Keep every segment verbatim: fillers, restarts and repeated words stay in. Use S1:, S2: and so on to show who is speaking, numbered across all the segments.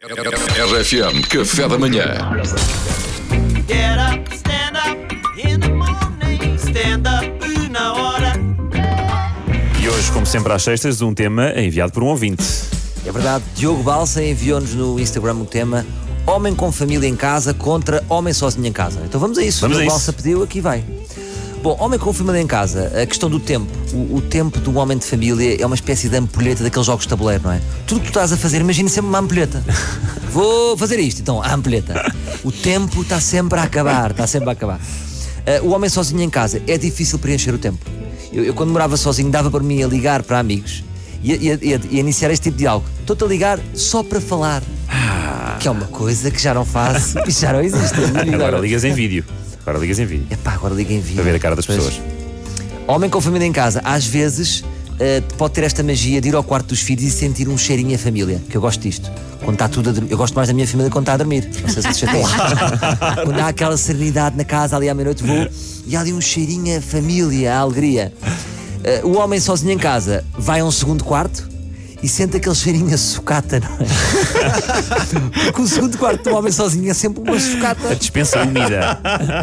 S1: R F M, café da manhã.
S2: Get up, stand up in the morning. Stand up na hora.
S3: E hoje, como sempre às sextas, um tema enviado por um ouvinte.
S4: É verdade, Diogo Balsa enviou-nos no Instagram o tema Homem com família em casa contra homem sozinho em casa. Então vamos a isso,
S3: Vamos
S4: o
S3: a
S4: Diogo
S3: isso.
S4: Balsa pediu, aqui vai. Bom, homem com família em casa, a questão do tempo. O, o tempo do homem de família é uma espécie de ampulheta daqueles jogos de tabuleiro, não é? Tudo o que tu estás a fazer, imagina sempre uma ampulheta. Vou fazer isto, então, a ampulheta. O tempo está sempre a acabar, está sempre a acabar. Uh, o homem sozinho em casa, é difícil preencher o tempo. Eu, eu quando morava sozinho, dava para mim a ligar para amigos e a, e a, e a, e a iniciar este tipo de diálogo. Estou-te a ligar só para falar. Ah. Que é uma coisa que já não faço e já não existe.
S3: Agora ligas em vídeo. Agora ligas em vídeo.
S4: Epá, agora liga em vídeo.
S3: Para ver a cara das
S4: Pois.
S3: pessoas.
S4: Homem com família em casa, às vezes uh, pode ter esta magia de ir ao quarto dos filhos e sentir um cheirinho a família. Que eu gosto disto. Quando está tudo a dormir. Eu gosto mais da minha família quando está a dormir. Não sei se te chateia. Quando há aquela serenidade na casa, ali à meia-noite vou e há ali um cheirinho a família, a alegria. Uh, o homem sozinho em casa vai a um segundo quarto e sente aquele cheirinho a sucata, não é? Porque o segundo quarto do homem sozinho é sempre uma sucata.
S3: A dispensa úmida.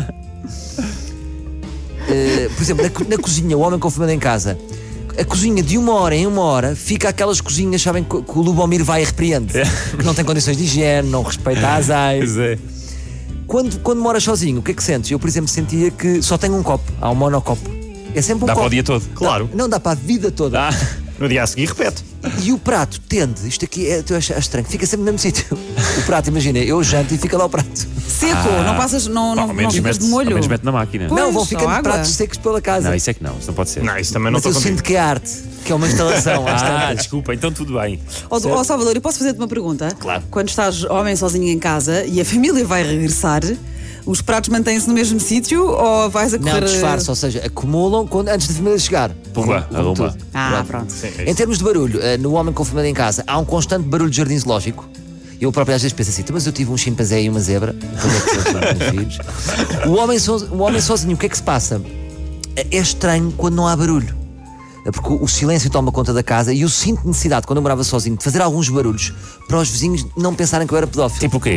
S4: Uh, por exemplo, na, co- na cozinha, o homem com família em casa, a cozinha de uma hora em uma hora fica aquelas cozinhas, sabem, que, que o Lubomir vai e repreende, que não tem condições de higiene, não respeita a azeite.
S3: Pois é.
S4: Quando, quando moras sozinho, o que é que sentes? Eu, por exemplo, sentia que só tenho um copo, há um monocopo. É sempre um
S3: Dá
S4: copo.
S3: para o dia todo.
S5: Claro.
S4: Não dá para a vida toda.
S3: Ah,
S5: No dia a seguir repete.
S4: E o prato tende, isto aqui é, tu achas estranho, fica sempre no mesmo sítio. O prato, imagina, eu janto e fica lá o prato.
S6: Seco, não passas, não, não,
S3: ao
S6: não
S3: menos
S6: ficas
S3: mete,
S6: de molho.
S3: ao menos mete na máquina.
S6: Pois,
S4: não, vão
S6: só
S4: ficando
S6: água.
S4: pratos secos pela casa.
S3: Não, isso é que não, isso não pode ser.
S5: Não, isso também não
S4: Mas
S5: estou
S4: eu
S5: contigo.
S4: sinto que é arte, que é uma instalação. às
S3: Ah,
S4: tantas.
S3: desculpa, então tudo bem.
S6: Ó ó, Salvador, eu posso fazer-te uma pergunta?
S3: Claro.
S6: Quando estás homem sozinho em casa e a família vai regressar, os pratos mantêm-se no mesmo sítio ou vais a correr...
S4: Não, disfarce, ou seja, acumulam quando, antes da família chegar.
S3: Pumba,
S4: Como
S3: arruma.
S4: tudo.
S6: Ah, pronto.
S4: Em termos de barulho, eh, no homem com família em casa, há um constante barulho de jardim zoológico. Eu próprio às vezes penso assim, mas eu tive um chimpanzé e uma zebra. Quando é que eu tive meus filhos? O homem, so, o homem sozinho, o que é que se passa? É é estranho quando não há barulho. É porque o silêncio toma conta da casa e eu sinto necessidade, quando eu morava sozinho, de fazer alguns barulhos para os vizinhos não pensarem que eu era pedófilo.
S3: Tipo o quê?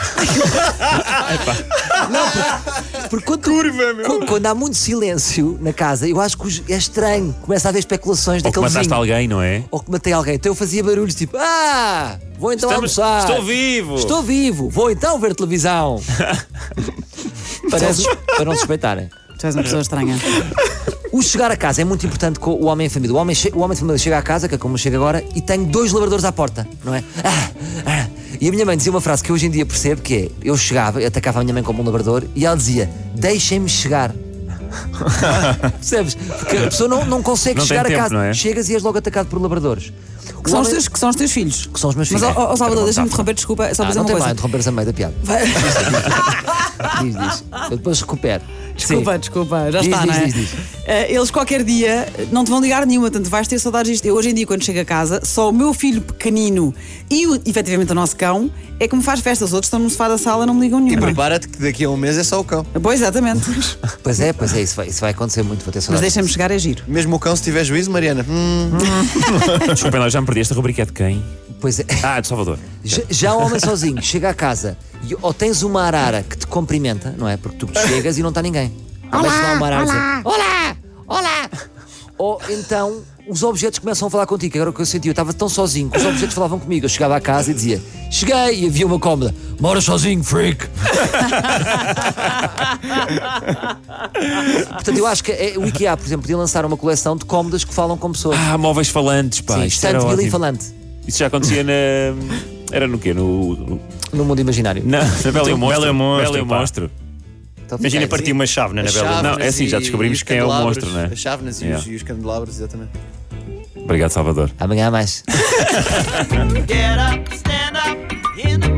S4: Porque quando, quando, quando há muito silêncio na casa, eu acho que os- é estranho. Começa a haver especulações
S3: Ou que
S4: daquele
S3: mataste
S4: vizinho.
S3: alguém, não é?
S4: Ou que matei alguém. Então eu fazia barulhos tipo, ah, vou então
S3: Estamos-
S4: almoçar.
S3: estou vivo.
S4: Estou vivo. Vou então ver televisão. Parece, para não suspeitarem.
S6: Tu és uma pessoa estranha.
S4: O chegar a casa é muito importante com o homem em família. O homem, che- o homem de família chega a casa, que é como chega agora, e tem dois labradores à porta, não é? Ah, ah. E a minha mãe dizia uma frase que eu hoje em dia percebo, que é, eu chegava, eu atacava a minha mãe como um labrador, e ela dizia, deixem-me chegar. Percebes? Porque a pessoa não, não consegue
S3: Não tem
S4: chegar a
S3: tempo,
S4: casa.
S3: não é?
S4: Chegas e és logo atacado por labradores. O
S6: Que são, os
S4: homem-
S6: teus, que são os teus filhos.
S4: que são os meus
S6: Mas,
S4: filhos.
S6: ó, ó, Salvador,
S3: Era
S6: deixa-me
S3: uma
S6: interromper, desculpa, só
S4: Ah,
S6: fazer
S4: não
S6: uma
S4: tem
S6: coisa.
S4: mal, interromperes a meio da piada.
S6: Vai-
S4: Diz, diz. Eu depois recupero.
S6: Desculpa,
S4: Sim.
S6: desculpa, já
S4: Diz,
S6: está,
S4: diz,
S6: não é?
S4: diz, diz.
S6: Eh, eles qualquer dia não te vão ligar nenhuma, tanto vais ter saudades disto. Eu hoje em dia, quando chego a casa, só o meu filho pequenino e o, efetivamente o nosso cão é que me faz festa. Os outros estão no sofá da sala, não me ligam
S7: E
S6: nenhuma.
S7: prepara-te que daqui a um mês é só o cão.
S6: Pois, exatamente.
S4: Pois é, pois é, isso vai, isso vai acontecer muito. Vou ter
S6: Mas
S4: saudades.
S6: deixa-me chegar, é giro.
S7: Mesmo o cão, se tiver juízo, Mariana. Hum,
S3: Desculpem lá, já me perdi. Esta rubrica é de quem?
S4: Pois é.
S3: Ah, de Salvador.
S4: Já, já o homem sozinho chega a casa e ou tens uma arara que te cumprimenta, não é? Porque tu chegas e não está ninguém. Ou deixas lá uma arara a dizer, olá, olá. Ou então os objetos começam a falar contigo. Agora o que eu senti, eu estava tão sozinho que os objetos falavam comigo. Eu chegava a casa e dizia, cheguei, e havia uma cómoda. Mora sozinho, freak. Portanto, eu acho que é, o IKEA, por exemplo, podia lançar uma coleção de cómodas que falam com pessoas.
S3: Ah, móveis falantes, pá.
S4: Sim,
S3: Isto era
S4: estante,
S3: ótimo.
S4: e falante.
S3: Isso já acontecia na... Era no quê? No... no...
S4: No mundo imaginário.
S3: Na, na Bela e o Monstro.
S5: Bela e o Monstro,
S3: Bela e o
S5: pá.
S3: Monstro.
S4: Então,
S5: Imagina
S4: fica aí.
S5: partir uma chave na
S7: as
S5: Bela.
S7: chávenas
S3: Não, é assim, já
S7: e-
S3: descobrimos
S7: e os
S3: quem é o
S7: candelabros,
S3: monstro, não é?
S7: As chávenas e,
S3: Yeah.
S7: os, e os candelabros, exatamente.
S3: Obrigado, Salvador.
S4: Amanhã há mais.
S2: Get up, stand up in the